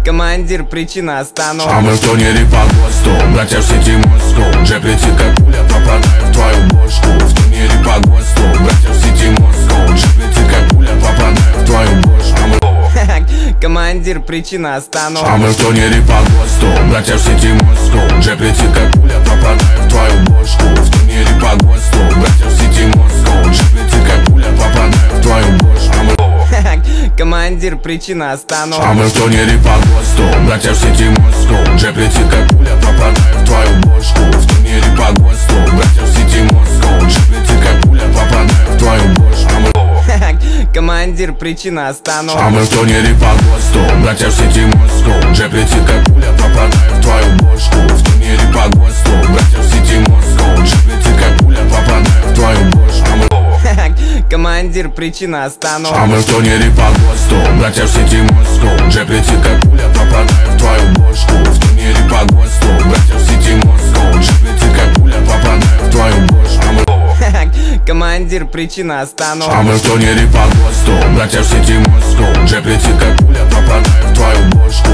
Командир, причина остановки. А мы в турнире по ГОСТу, братья в сети Москву. Джеб летит как пуля, попадаю в твою бошку. В турнире по ГОСТу, братья в сети Москву. Джеб летит как пуля, попадаю в твою бошку. Командир, причина остановки. А мы в турнире по ГОСТу, братья в сети Москву. Джеб летит как пуля, попадаю в твою бошку. В турнире по ГОСТу, братья в сети Москву. Джеб летит как пуля, попадаю в твою бошку. Командир, причина остановки. А мы в турнире по ГОСТу, братья в сети Москву. Джеб летит как пуля, попадаю в твою бошку. В турнире по ГОСТу, братья в сети Москву. Джеб летит как пуля, попадаю в твою бошку. Командир, причина остановки. А мы в турнире по ГОСТу, братья в сети Москву. Джеб летит как пуля, попадаю в твою бошку. В турнире по ГОСТу, братья в сети Москву. Джеб летит как пуля, попадаю в твою бошку. Командир, причина остановки. А мы в турнире по ГОСТу, братья в сети Москву. Джеб летит как пуля, попадаю в твою бошку. В турнире по ГОСТу, братья в сети Москву. Джеб летит как пуля, попадаю в твою бошку. Командир, причина остановки. А мы в турнире по ГОСТу, братья в сети Москву. Джеб летит как пуля, попадаю в твою бошку.